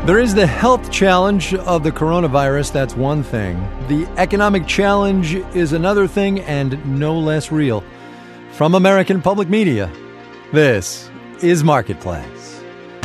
There is the health challenge of the coronavirus, that's one thing. The economic challenge is another thing, and no less real. From American Public Media, this is Marketplace.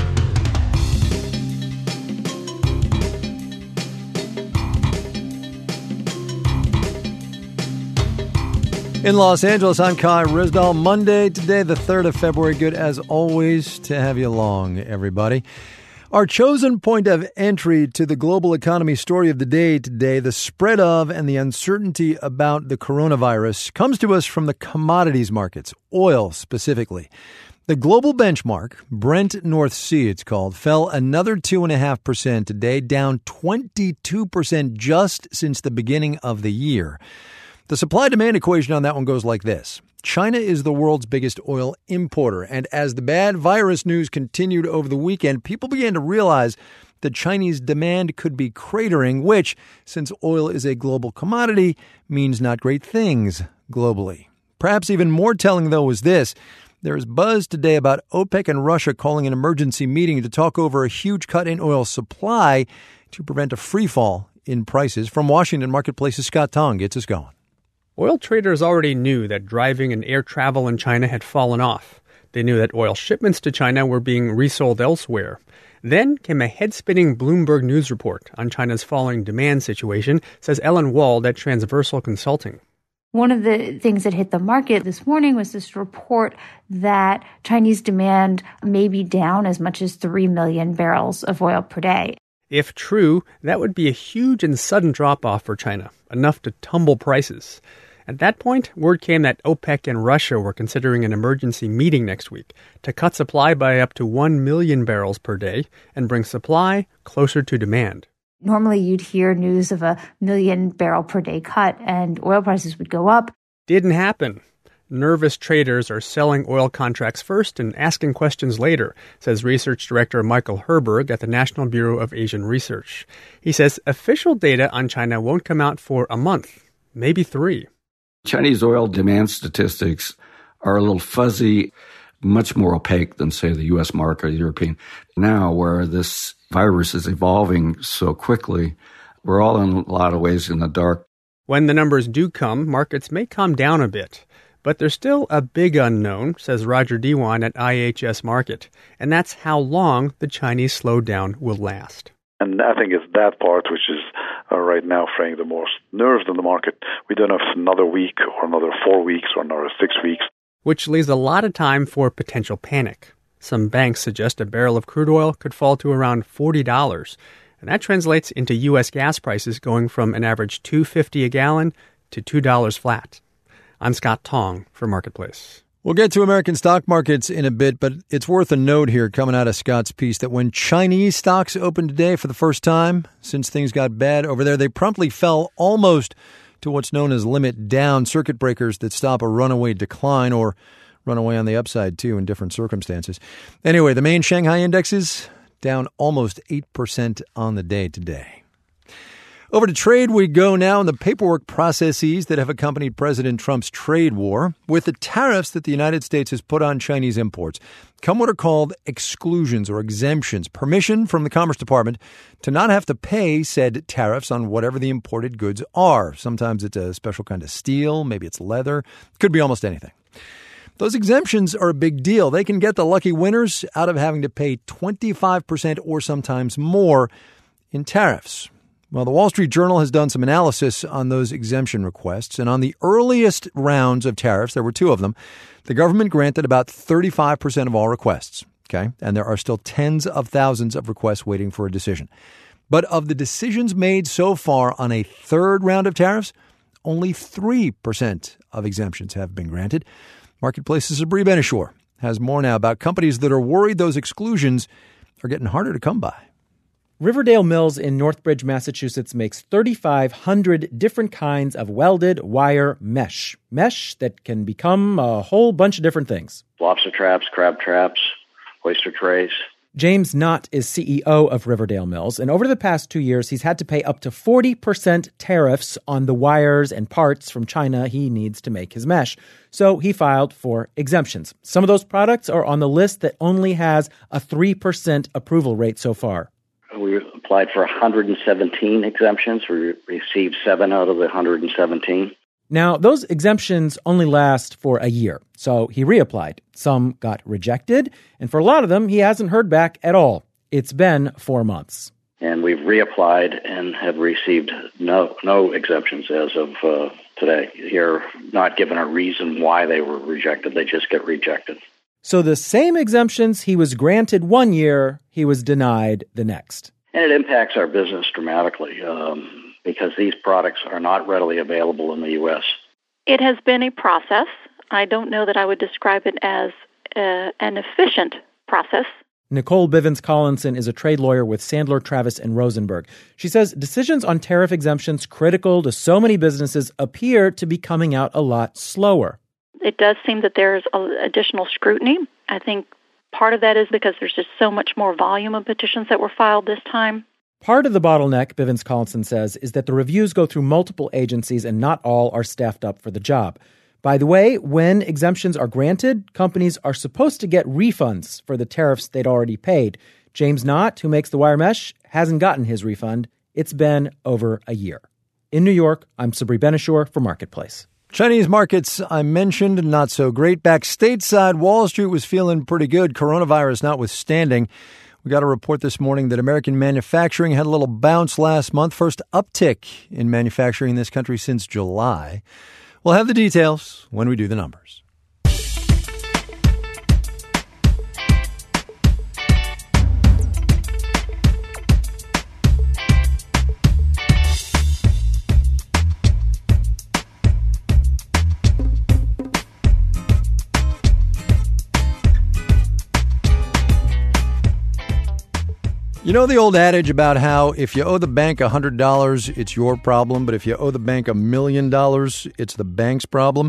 In Los Angeles, I'm Kai Ryssdal. Monday, today, the 3rd of February. Good as always to have you along, everybody. Our chosen point of entry to the global economy story of the day today, the spread of and the uncertainty about the coronavirus, comes to us from the commodities markets, oil specifically. The global benchmark, Brent North Sea it's called, fell another 2.5% today, down 22% just since the beginning of the year. The supply-demand equation on that one goes like this. China is the world's biggest oil importer, and as the bad virus news continued over the weekend, people began to realize that Chinese demand could be cratering, which, since oil is a global commodity, means not great things globally. Perhaps even more telling, though, is this. There is buzz today about OPEC and Russia calling an emergency meeting to talk over a huge cut in oil supply to prevent a free fall in prices. From Washington, Marketplace's Scott Tong gets us going. Oil traders already knew that driving and air travel in China had fallen off. They knew that oil shipments to China were being resold elsewhere. Then came a head-spinning Bloomberg News report on China's falling demand situation, says Ellen Wald at Transversal Consulting. One of the things that hit the market this morning was this report that Chinese demand may be down as much as 3 million barrels of oil per day. If true, that would be a huge and sudden drop-off for China, enough to tumble prices. At that point, word came that OPEC and Russia were considering an emergency meeting next week to cut supply by up to 1 million barrels per day and bring supply closer to demand. Normally, you'd hear news of a 1 million barrel per day cut and oil prices would go up. Didn't happen. Nervous traders are selling oil contracts first and asking questions later, says research director Michael Herberg at the National Bureau of Asian Research. He says official data on China won't come out for a month, maybe 3. Chinese oil demand statistics are a little fuzzy, much more opaque than, say, the U.S. market or European. Now, where this virus is evolving so quickly, we're all in a lot of ways in the dark. When the numbers do come, markets may calm down a bit. But there's still a big unknown, says Roger Dewan at IHS Markit, and that's how long the Chinese slowdown will last. And I think it's that part which is right now fraying the most nerves in the market. We don't know if it's another week or another 4 weeks or another 6 weeks. Which leaves a lot of time for potential panic. Some banks suggest a barrel of crude oil could fall to around $40, and that translates into U.S. gas prices going from an average $2.50 a gallon to $2 flat. I'm Scott Tong for Marketplace. We'll get to American stock markets in a bit, but it's worth a note here coming out of Scott's piece that when Chinese stocks opened today for the first time since things got bad over there, they promptly fell almost to what's known as limit down, circuit breakers that stop a runaway decline or runaway on the upside, too, in different circumstances. Anyway, the main Shanghai indexes down almost 8% on the day today. Over to trade we go now in the paperwork processes that have accompanied President Trump's trade war. With the tariffs that the United States has put on Chinese imports, come what are called exclusions or exemptions, permission from the Commerce Department to not have to pay said tariffs on whatever the imported goods are. Sometimes it's a special kind of steel, maybe it's leather, it could be almost anything. Those exemptions are a big deal. They can get the lucky winners out of having to pay 25% or sometimes more in tariffs. Well, the Wall Street Journal has done some analysis on those exemption requests, and on the earliest rounds of tariffs, there were 2 of them, the government granted about 35% of all requests, okay? And there are still tens of thousands of requests waiting for a decision. But of the decisions made so far on a 3rd round of tariffs, only 3% of exemptions have been granted. Marketplace's Sabri Benishore has more now about companies that are worried those exclusions are getting harder to come by. Riverdale Mills in Northbridge, Massachusetts makes 3,500 different kinds of welded wire mesh. Mesh that can become a whole bunch of different things. Lobster traps, crab traps, oyster trays. James Knott is CEO of Riverdale Mills, and over the past 2 years, he's had to pay up to 40% tariffs on the wires and parts from China he needs to make his mesh. So he filed for exemptions. Some of those products are on the list that only has a 3% approval rate so far. We applied for 117 exemptions. We received 7 out of the 117. Now, those exemptions only last for a year, so he reapplied. Some got rejected, and for a lot of them, he hasn't heard back at all. It's been 4 months. And we've reapplied and have received no exemptions as of today. You're not given a reason why they were rejected. They just get rejected. So the same exemptions he was granted one year, he was denied the next. And it impacts our business dramatically because these products are not readily available in the U.S. It has been a process. I don't know that I would describe it as an efficient process. Nicole Bivens-Collinson is a trade lawyer with Sandler, Travis, and Rosenberg. She says decisions on tariff exemptions critical to so many businesses appear to be coming out a lot slower. It does seem that there's additional scrutiny. I think part of that is because there's just so much more volume of petitions that were filed this time. Part of the bottleneck, Bivens-Collinson says, is that the reviews go through multiple agencies and not all are staffed up for the job. By the way, when exemptions are granted, companies are supposed to get refunds for the tariffs they'd already paid. James Knott, who makes the wire mesh, hasn't gotten his refund. It's been over a year. In New York, I'm Sabri Ben-Achour for Marketplace. Chinese markets, I mentioned, not so great. Back stateside, Wall Street was feeling pretty good, coronavirus notwithstanding. We got a report this morning that American manufacturing had a little bounce last month. First uptick in manufacturing in this country since July. We'll have the details when we do the numbers. You know the old adage about how if you owe the bank $100, it's your problem, but if you owe the bank $1 million, it's the bank's problem?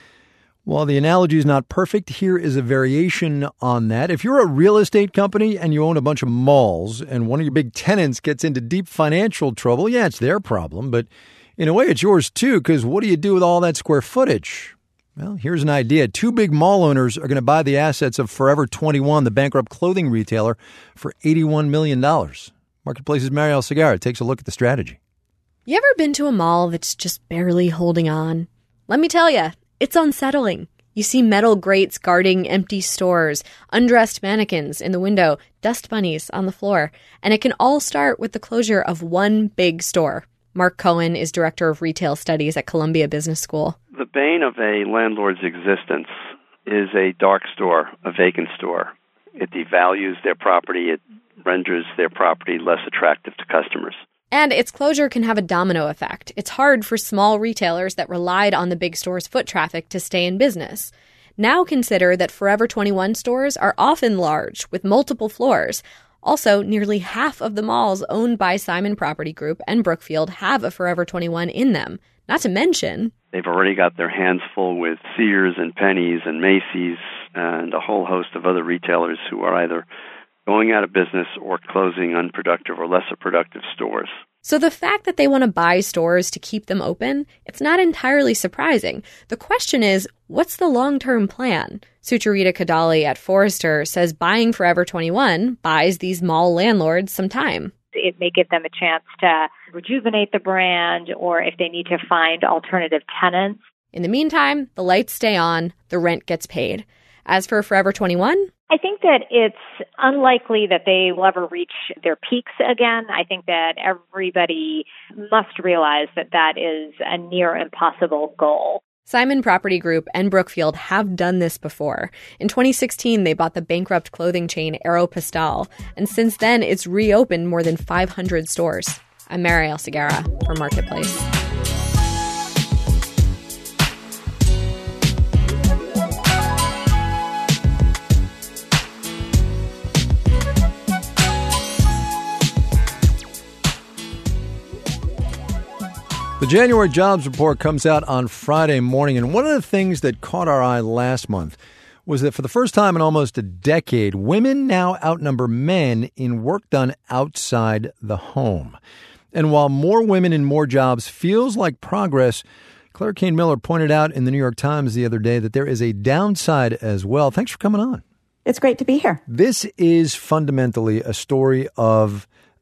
While the analogy is not perfect, here is a variation on that. If you're a real estate company and you own a bunch of malls and one of your big tenants gets into deep financial trouble, yeah, it's their problem, but in a way it's yours too, because what do you do with all that square footage? Well, here's an idea. 2 big mall owners are going to buy the assets of Forever 21, the bankrupt clothing retailer, for $81 million. Marketplace's Marielle Segarra takes a look at the strategy. You ever been to a mall that's just barely holding on? Let me tell you, it's unsettling. You see metal grates guarding empty stores, undressed mannequins in the window, dust bunnies on the floor, and it can all start with the closure of one big store. Mark Cohen is Director of Retail Studies at Columbia Business School. The bane of a landlord's existence is a dark store, a vacant store. It devalues their property. It renders their property less attractive to customers. And its closure can have a domino effect. It's hard for small retailers that relied on the big store's foot traffic to stay in business. Now consider that Forever 21 stores are often large, with multiple floors. Also, nearly half of the malls owned by Simon Property Group and Brookfield have a Forever 21 in them. Not to mention, they've already got their hands full with Sears and Penny's and Macy's and a whole host of other retailers who are either going out of business or closing unproductive or lesser productive stores. So the fact that they want to buy stores to keep them open, it's not entirely surprising. The question is, what's the long-term plan? Sucharita Kadali at Forrester says buying Forever 21 buys these mall landlords some time. It may give them a chance to rejuvenate the brand, or if they need to find alternative tenants. In the meantime, the lights stay on, the rent gets paid. As for Forever 21, I think that it's unlikely that they will ever reach their peaks again. I think that everybody must realize that that is a near impossible goal. Simon Property Group and Brookfield have done this before. In 2016, they bought the bankrupt clothing chain Aeropostale, and since then, it's reopened more than 500 stores. I'm Marielle Segarra for Marketplace. The January jobs report comes out on Friday morning, and one of the things that caught our eye last month was that for the first time in almost a decade, women now outnumber men in work done outside the home. And while more women in more jobs feels like progress, Claire Kane Miller pointed out in the New York Times the other day that there is a downside as well. Thanks for coming on. It's great to be here. This is fundamentally a story of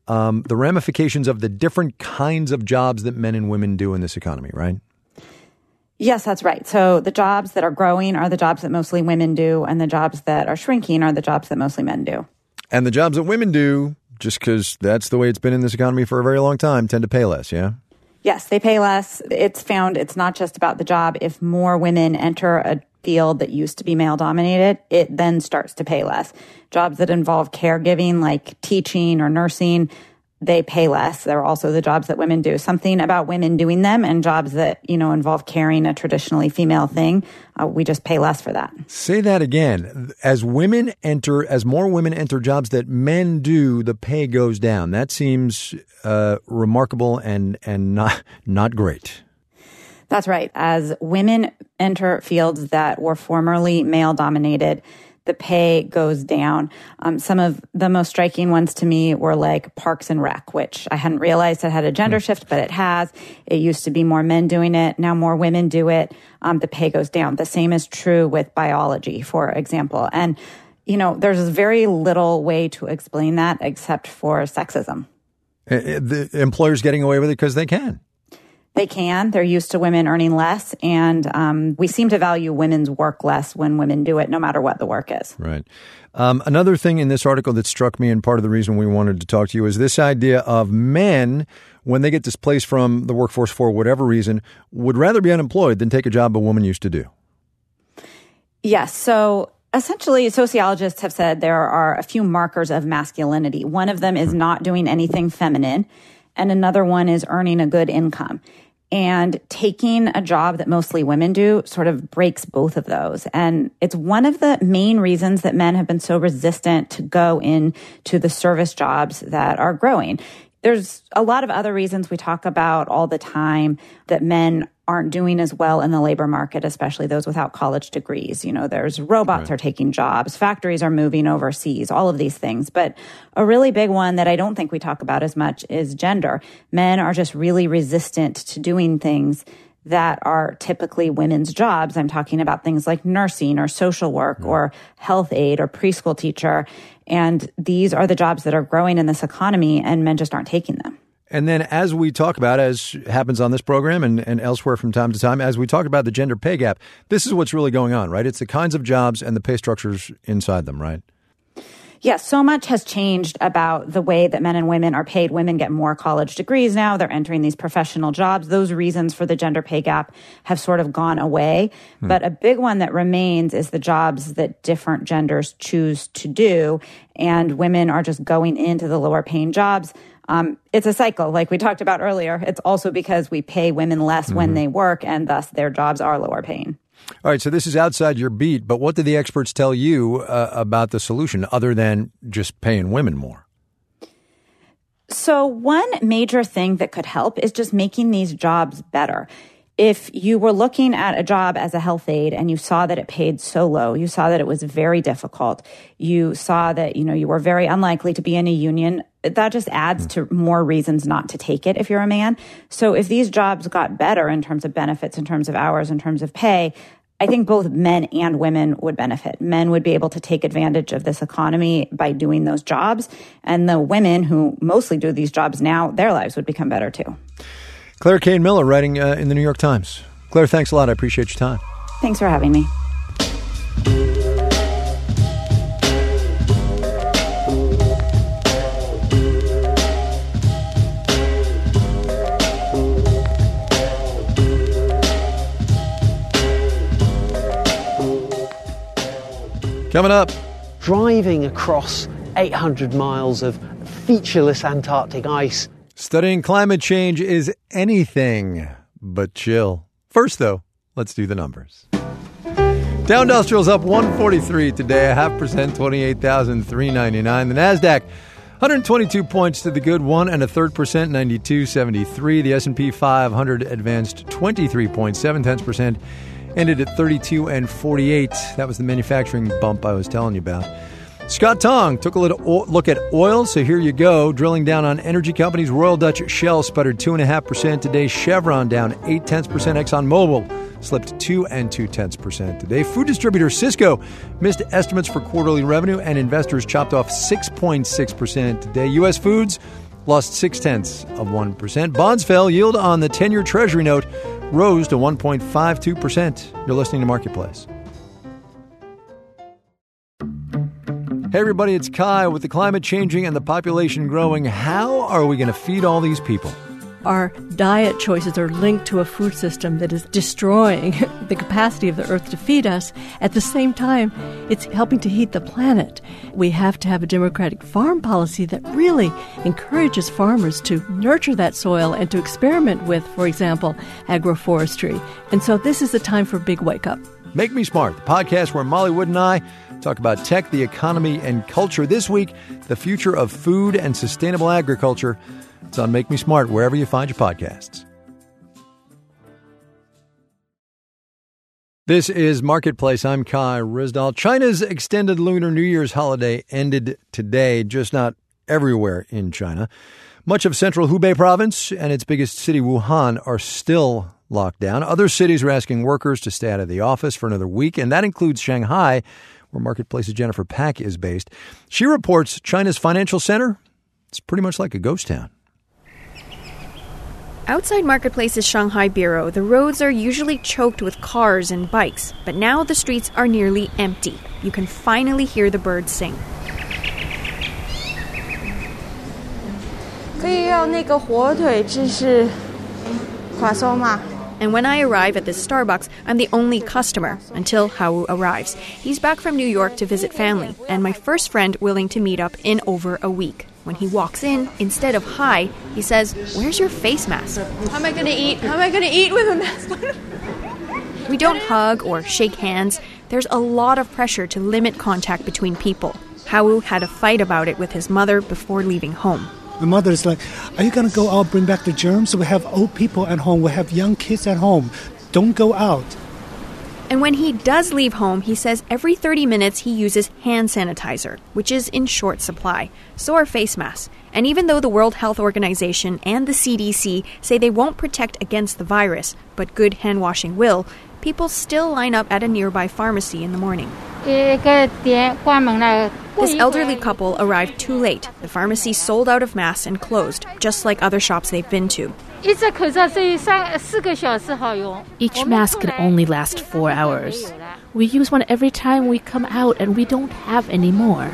the ramifications of the different kinds of jobs that men and women do in this economy, right? Yes, that's right. So the jobs that are growing are the jobs that mostly women do, and the jobs that are shrinking are the jobs that mostly men do. And the jobs that women do, just because that's the way it's been in this economy for a very long time, tend to pay less, yeah? Yes, they pay less. It's found it's not just about the job. If more women enter a field that used to be male-dominated, it then starts to pay less. Jobs that involve caregiving, like teaching or nursing, they pay less. They're also the jobs that women do. Something about women doing them, and jobs that, involve carrying a traditionally female thing, we just pay less for that. Say that again. As more women enter jobs that men do, the pay goes down. That seems remarkable and not great. That's right. As women enter fields that were formerly male-dominated, the pay goes down. Some of the most striking ones to me were like Parks and Rec, which I hadn't realized it had a gender shift, but it has. It used to be more men doing it. Now more women do it. The pay goes down. The same is true with biology, for example. And, there's very little way to explain that except for sexism. The employers getting away with it because they can. They can. They're used to women earning less, and we seem to value women's work less when women do it, no matter what the work is. Right. Another thing in this article that struck me, and part of the reason we wanted to talk to you, is this idea of men, when they get displaced from the workforce for whatever reason, would rather be unemployed than take a job a woman used to do. Yes. So essentially, sociologists have said there are a few markers of masculinity. One of them is not doing anything feminine, and another one is earning a good income. And taking a job that mostly women do sort of breaks both of those. And it's one of the main reasons that men have been so resistant to go into the service jobs that are growing. There's a lot of other reasons we talk about all the time that men aren't doing as well in the labor market, especially those without college degrees. There's robots are taking jobs, factories are moving overseas, all of these things. But a really big one that I don't think we talk about as much is gender. Men are just really resistant to doing things that are typically women's jobs. I'm talking about things like nursing or social work or health aide or preschool teacher. And these are the jobs that are growing in this economy, and men just aren't taking them. And then as we talk about, as happens on this program and elsewhere from time to time, as we talk about the gender pay gap, this is what's really going on, right? It's the kinds of jobs and the pay structures inside them, right? Yes, so much has changed about the way that men and women are paid. Women get more college degrees now. They're entering these professional jobs. Those reasons for the gender pay gap have sort of gone away. But a big one that remains is the jobs that different genders choose to do. And women are just going into the lower paying jobs. It's a cycle, like we talked about earlier. It's also because we pay women less when they work, and thus their jobs are lower paying. All right, so this is outside your beat, but what do the experts tell you about the solution other than just paying women more? So one major thing that could help is just making these jobs better. If you were looking at a job as a health aide and you saw that it paid so low, you saw that it was very difficult, you saw that, you were very unlikely to be in a union, that just adds to more reasons not to take it if you're a man. So if these jobs got better in terms of benefits, in terms of hours, in terms of pay, I think both men and women would benefit. Men would be able to take advantage of this economy by doing those jobs. And the women who mostly do these jobs now, their lives would become better too. Claire Cain Miller writing in the New York Times. Claire, thanks a lot. I appreciate your time. Thanks for having me. Coming up. Driving across 800 miles of featureless Antarctic ice. Studying climate change is anything but chill. First, though, let's do the numbers. Dow Industrial's up 143 today, 0.5%, 28,399. The NASDAQ, 122 points to the good, 1 1/3%, 92.73. The S&P 500 advanced 23.7%, ended at 32.48. That was the manufacturing bump I was telling you about. Scott Tong took a look at oil, so here you go. Drilling down on energy companies, Royal Dutch Shell sputtered 2.5% today. Chevron down 0.8%. ExxonMobil slipped 2.2% today. Food distributor Sysco missed estimates for quarterly revenue, and investors chopped off 6.6% today. U.S. Foods lost 0.6%. Bonds fell. Yield on the 10-year Treasury note rose to 1.52%. You're listening to Marketplace. Hey everybody, it's Kai. With the climate changing and the population growing, how are we going to feed all these people? Our diet choices are linked to a food system that is destroying the capacity of the earth to feed us. At the same time, it's helping to heat the planet. We have to have a democratic farm policy that really encourages farmers to nurture that soil and to experiment with, for example, agroforestry. And so this is the time for a big wake up. Make Me Smart, the podcast where Molly Wood and I talk about tech, the economy, and culture. This week, the future of food and sustainable agriculture. It's on Make Me Smart, wherever you find your podcasts. This is Marketplace. I'm Kai Ryssdal. China's extended Lunar New Year's holiday ended today, just not everywhere in China. Much of central Hubei province and its biggest city, Wuhan, are still locked down. Other cities are asking workers to stay out of the office for another week, and that includes Shanghai, where Marketplace's Jennifer Pack is based. She reports China's financial center, it's pretty much like a ghost town. Outside Marketplace's Shanghai bureau, the roads are usually choked with cars and bikes, but now the streets are nearly empty. You can finally hear the birds sing. And when I arrive at this Starbucks, I'm the only customer until Hao arrives. He's back from New York to visit family, and my first friend willing to meet up in over a week. When he walks in, instead of hi, he says, "Where's your face mask?" How am I going to eat? How am I going to eat with a mask on? We don't hug or shake hands. There's a lot of pressure to limit contact between people. Hao had a fight about it with his mother before leaving home. My mother is like, "Are you going to go out, bring back the germs? We have old people at home. We have young kids at home. Don't go out." And when he does leave home, he says every 30 minutes he uses hand sanitizer, which is in short supply. So are face masks. And even though the World Health Organization and the CDC say they won't protect against the virus, but good hand washing will, people still line up at a nearby pharmacy in the morning. This elderly couple arrived too late. The pharmacy sold out of masks and closed, just like other shops they've been to. Each mask can only last 4 hours. We use one every time we come out, and we don't have any more.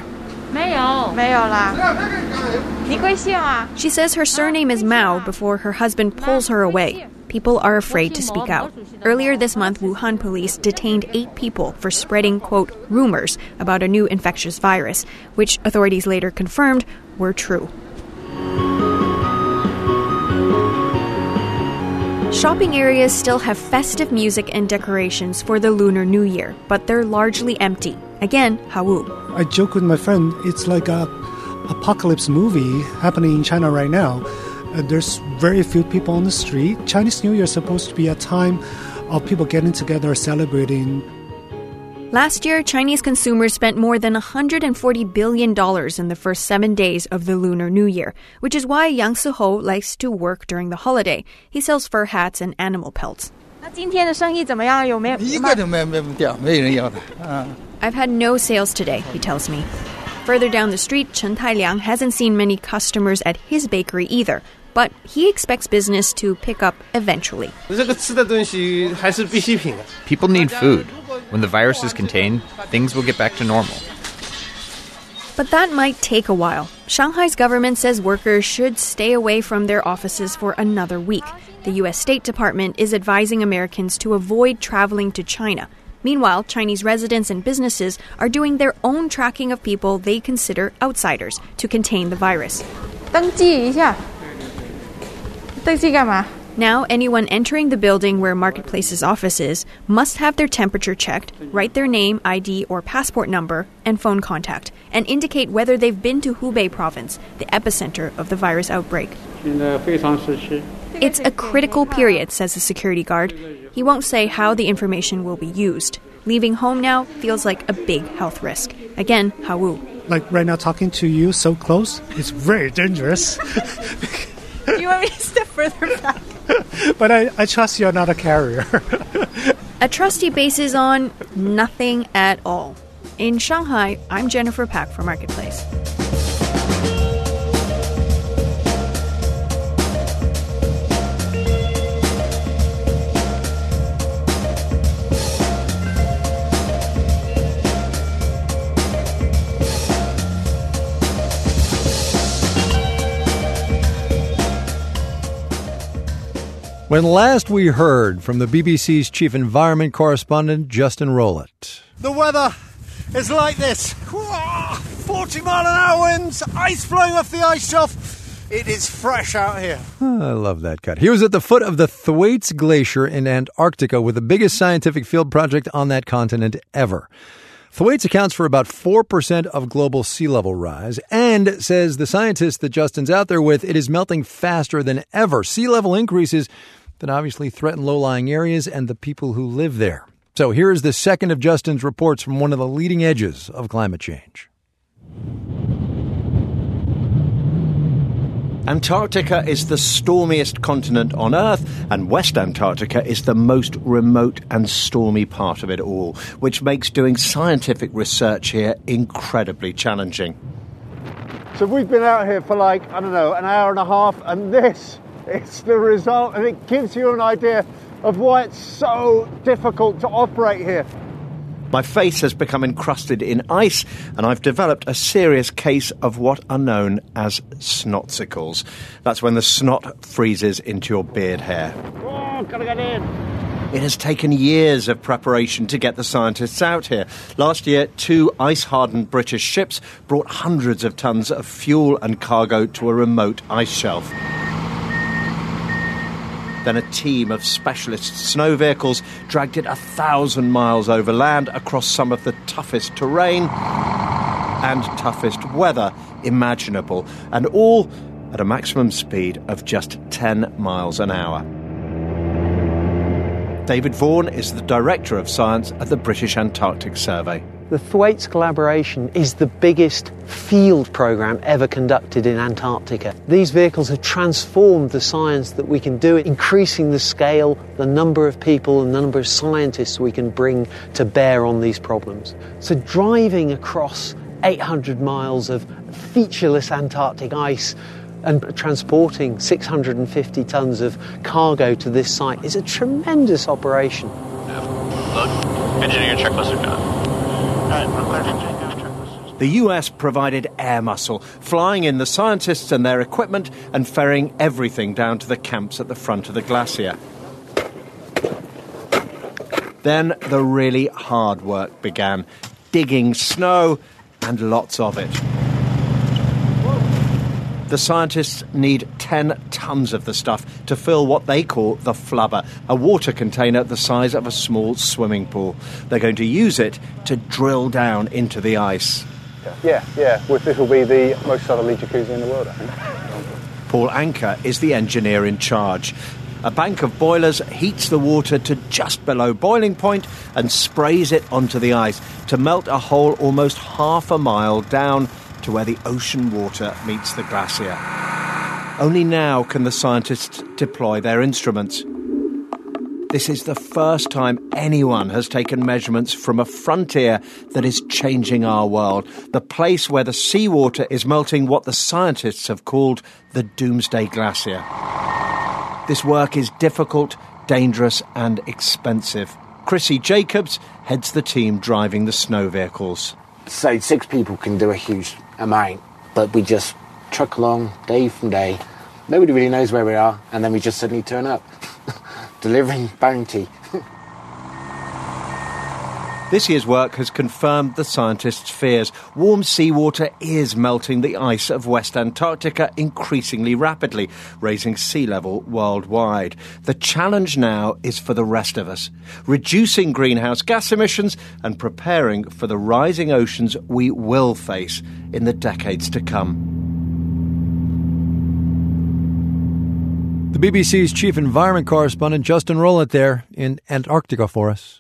She says her surname is Mao before her husband pulls her away. People are afraid to speak out. Earlier this month, Wuhan police detained 8 people for spreading, quote, rumors about a new infectious virus, which authorities later confirmed were true. Shopping areas still have festive music and decorations for the Lunar New Year, but they're largely empty. Again, Hao. I joke with my friend, it's like a apocalypse movie happening in China right now. There's very few people on the street. Chinese New Year is supposed to be a time of people getting together, celebrating. Last year, Chinese consumers spent more than $140 billion in the first 7 days of the Lunar New Year, which is why Yang Suho likes to work during the holiday. He sells fur hats and animal pelts. I've had no sales today, he tells me. Further down the street, Chen Tailiang hasn't seen many customers at his bakery either, but he expects business to pick up eventually. People need food. When the virus is contained, things will get back to normal. But that might take a while. Shanghai's government says workers should stay away from their offices for another week. The U.S. State Department is advising Americans to avoid traveling to China. Meanwhile, Chinese residents and businesses are doing their own tracking of people they consider outsiders to contain the virus. Now, anyone entering the building where Marketplace's office is must have their temperature checked, write their name, ID, or passport number, and phone contact, and indicate whether they've been to Hubei province, the epicenter of the virus outbreak. It's a critical period, says the security guard. He won't say how the information will be used. Leaving home now feels like a big health risk. Again, Hao. Like right now, talking to you so close, it's very dangerous. Do you want me to step further back? But I trust you're not a carrier. A trust he bases on nothing at all. In Shanghai, I'm Jennifer Pack for Marketplace. When last we heard from the BBC's chief environment correspondent, Justin Rowlett. The weather is like this. 40-mile-an-hour winds, ice flowing off the ice shelf. It is fresh out here. I love that cut. He was at the foot of the Thwaites Glacier in Antarctica with the biggest scientific field project on that continent ever. Thwaites accounts for about 4% of global sea level rise and says the scientists that Justin's out there with, it is melting faster than ever. Sea level increases that obviously threaten low-lying areas and the people who live there. So here is the second of Justin's reports from one of the leading edges of climate change. Antarctica is the stormiest continent on Earth, and West Antarctica is the most remote and stormy part of it all, which makes doing scientific research here incredibly challenging. So we've been out here for an hour and a half, and this is the result, and it gives you an idea of why it's so difficult to operate here. My face has become encrusted in ice, and I've developed a serious case of what are known as snotsicles. That's when the snot freezes into your beard hair. Oh, gotta get in. It has taken years of preparation to get the scientists out here. Last year, 2 ice-hardened British ships brought hundreds of tons of fuel and cargo to a remote ice shelf. Then a team of specialist snow vehicles dragged it 1,000 miles over land across some of the toughest terrain and toughest weather imaginable, and all at a maximum speed of just 10 miles an hour. David Vaughan is the Director of Science at the British Antarctic Survey. The Thwaites collaboration is the biggest field programme ever conducted in Antarctica. These vehicles have transformed the science that we can do, increasing the scale, the number of people and the number of scientists we can bring to bear on these problems. So driving across 800 miles of featureless Antarctic ice and transporting 650 tonnes of cargo to this site is a tremendous operation. Look, engineering checklist are done. The US provided air muscle, flying in the scientists and their equipment and ferrying everything down to the camps at the front of the glacier. Then the really hard work began, digging snow and lots of it. The scientists need 10 tons of the stuff to fill what they call the flubber, a water container the size of a small swimming pool. They're going to use it to drill down into the ice. Yeah. This will be the most southerly jacuzzi in the world, I think. Paul Anker is the engineer in charge. A bank of boilers heats the water to just below boiling point and sprays it onto the ice to melt a hole almost half a mile down to where the ocean water meets the glacier. Only now can the scientists deploy their instruments. This is the first time anyone has taken measurements from a frontier that is changing our world, the place where the seawater is melting what the scientists have called the Doomsday Glacier. This work is difficult, dangerous and expensive. Chrissy Jacobs heads the team driving the snow vehicles. So 6 people can do a huge amount, but we just truck along day from day. Nobody really knows where we are, and then we just suddenly turn up, delivering bounty. This year's work has confirmed the scientists' fears. Warm seawater is melting the ice of West Antarctica increasingly rapidly, raising sea level worldwide. The challenge now is for the rest of us, reducing greenhouse gas emissions and preparing for the rising oceans we will face in the decades to come. The BBC's chief environment correspondent, Justin Rowlett, there in Antarctica for us.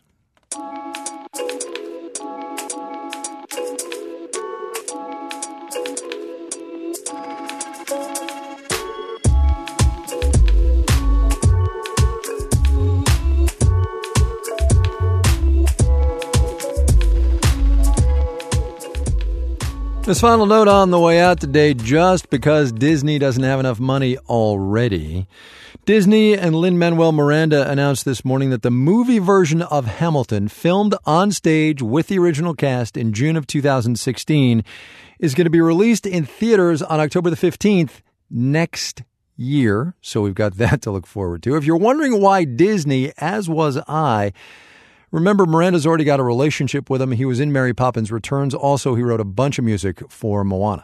This final note on the way out today, just because Disney doesn't have enough money already. Disney and Lin-Manuel Miranda announced this morning that the movie version of Hamilton, filmed on stage with the original cast in June of 2016, is going to be released in theaters on October the 15th next year, so we've got that to look forward to. If you're wondering why Disney, as was I, remember Miranda's already got a relationship with him. He was in Mary Poppins Returns. Also, he wrote a bunch of music for Moana.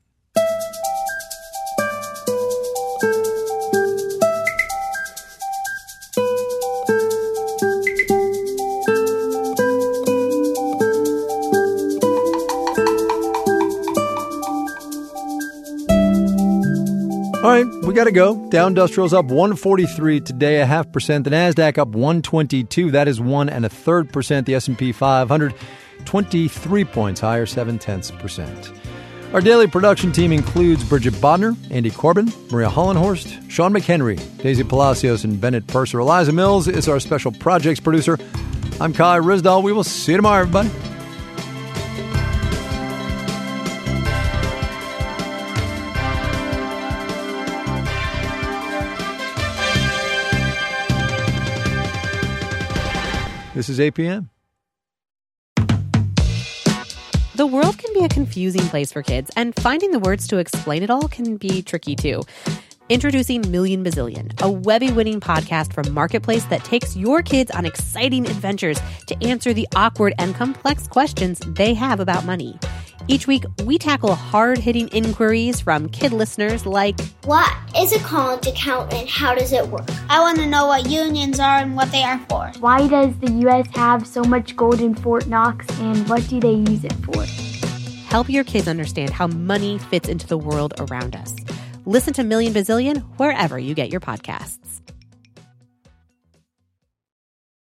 All right, we got to go. Dow Industrial's up 143 today, 0.5%. The Nasdaq up 122. That is 1 1/3%. The S&P 500, 23 points higher, 0.7%. Our daily production team includes Bridget Bodner, Andy Corbin, Maria Hollenhorst, Sean McHenry, Daisy Palacios, and Bennett Purser. Eliza Mills is our special projects producer. I'm Kai Risdall. We will see you tomorrow, everybody. This is APM. The world can be a confusing place for kids, and finding the words to explain it all can be tricky too. Introducing Million Bazillion, a Webby-winning podcast from Marketplace that takes your kids on exciting adventures to answer the awkward and complex questions they have about money. Each week, we tackle hard-hitting inquiries from kid listeners like, what is a college account and how does it work? I want to know what unions are and what they are for. Why does the U.S. have so much gold in Fort Knox and what do they use it for? Help your kids understand how money fits into the world around us. Listen to Million Bazillion wherever you get your podcasts.